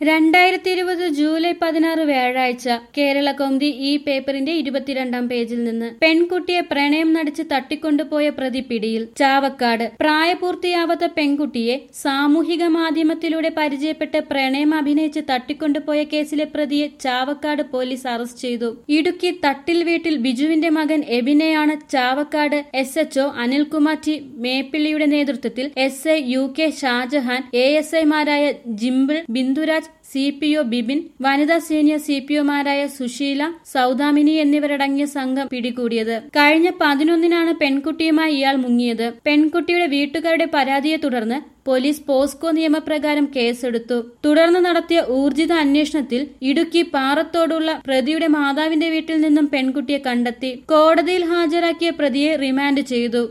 2020 July 16 വ്യാഴാഴ്ച കേരള കൗമുദി ഈ പേപ്പറിന്റെ 22-ാം പേജിൽ നിന്ന് പെൺകുട്ടിയെ പ്രണയം നടിച്ച് തട്ടിക്കൊണ്ടുപോയ പ്രതി പിടിയിൽ. ചാവക്കാട് പ്രായപൂർത്തിയാവാത്ത പെൺകുട്ടിയെ സാമൂഹിക മാധ്യമത്തിലൂടെ പരിചയപ്പെട്ട് പ്രണയം അഭിനയിച്ച് തട്ടിക്കൊണ്ടുപോയ കേസിലെ പ്രതിയെ ചാവക്കാട് പോലീസ് അറസ്റ്റ് ചെയ്തു. ഇടുക്കി തട്ടിൽ വീട്ടിൽ ബിജുവിന്റെ മകൻ എബിനെയാണ് ചാവക്കാട് SHO അനിൽകുമാർ ടി മേപ്പിള്ളിയുടെ നേതൃത്വത്തിൽ SI UK ഷാജഹാൻ, ASI മാരായ ജിംബിൾ, ബിന്ദുരാജ്, CPO ബിബിൻ, വനിതാ സീനിയർ CPOമാരായ സുശീല, സൗദാമിനി എന്നിവരടങ്ങിയ സംഘം പിടികൂടിയത്. കഴിഞ്ഞ 11-നാണ് പെൺകുട്ടിയുമായി ഇയാൾ മുങ്ങിയത്. പെൺകുട്ടിയുടെ വീട്ടുകാരുടെ പരാതിയെ തുടർന്ന് പോലീസ് പോസ്കോ നിയമപ്രകാരം കേസെടുത്തു. തുടർന്ന് നടത്തിയ ഊർജിത അന്വേഷണത്തിൽ ഇടുക്കി പാറത്തോടുള്ള പ്രതിയുടെ മാതാവിന്റെ വീട്ടിൽ നിന്നും പെൺകുട്ടിയെ കണ്ടെത്തി. കോടതിയിൽ ഹാജരാക്കിയ പ്രതിയെ റിമാൻഡ് ചെയ്തു.